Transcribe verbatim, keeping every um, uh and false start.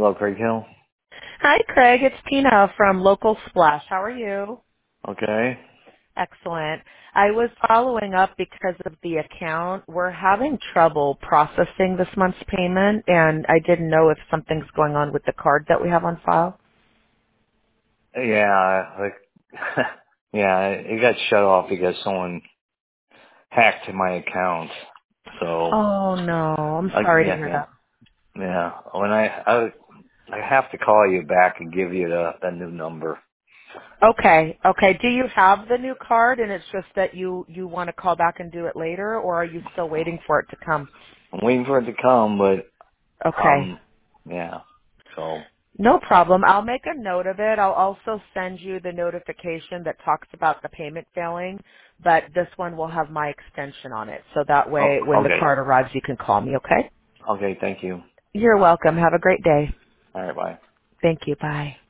Hello, Craig Hill. Hi, Craig. It's Tina from Local Splash. How are you? Okay. Excellent. I was following up because of the account. We're having trouble processing this month's payment, and I didn't know if something's going on with the card that we have on file. Yeah, like, yeah, it got shut off because someone hacked my account. So, Oh, no. I'm I, sorry to yeah, hear yeah, that. yeah. When I, I, I have to call you back and give you the, the new number. Okay. Okay. Do you have the new card, and it's just that you, you want to call back and do it later, or are you still waiting for it to come? I'm waiting for it to come, but, Okay. um, yeah. So, No problem. I'll make a note of it. I'll also send you the notification that talks about the payment failing, but this one will have my extension on it. So that oh, way when the okay. card arrives, you can call me, okay? Okay, thank you. You're welcome. Have a great day. All right, bye. Thank you. Bye.